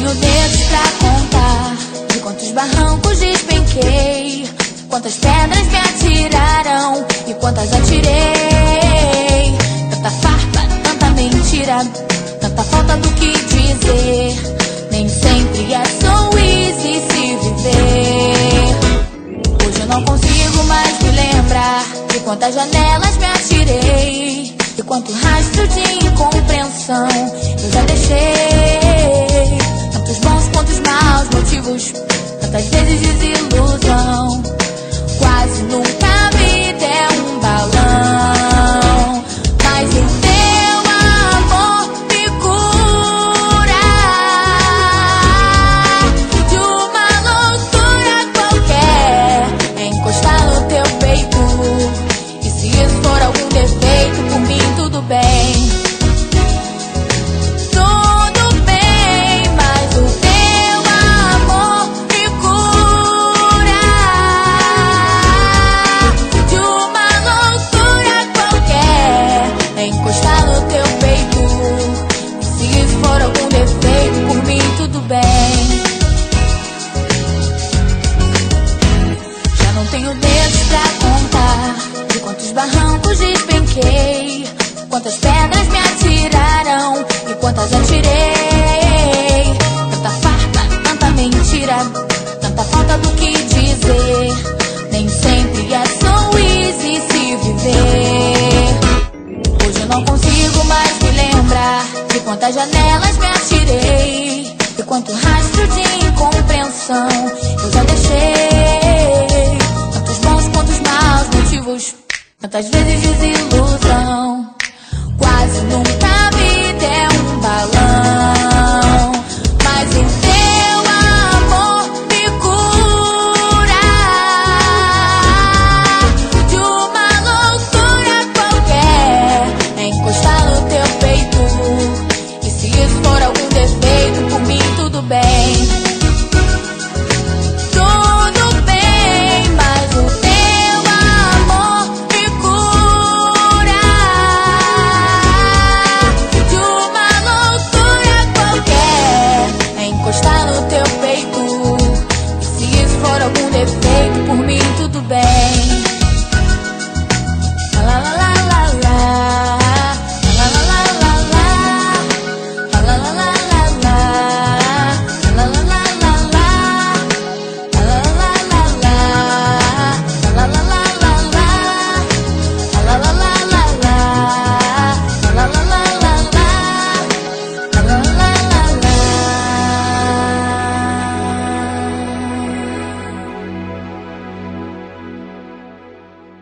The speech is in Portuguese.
tenho dedos pra contar de quantos barrancos despenquei, quantas pedras me atiraram e quantas atirei. Tanta farpa, tanta mentira, tanta falta do que dizer. Nem sempre é so easy se viver. Hoje eu não consigo mais me lembrar de quantas janelas me atirei e quanto rastro de incompreensão eu já deixei. Tantos bons quantos maus motivos, tantas vezes desilusão. Quase nunca a vida é um balão, mas em teu amor me cura de uma loucura qualquer. É encostar no teu peito, e se isso for algum defeito, por mim tudo bem. Tenho dedos pra contar de quantos barrancos despenquei, quantas pedras me atiraram e quantas atirei. Tanta farpa, tanta mentira, tanta falta do que dizer. Nem sempre é so easy se viver. Hoje eu não consigo mais me lembrar de quantas janelas me atirei e quanto rastro de incompreensão eu já deixei. Tantos bons quantos maus motivos, tantas vezes desilusão.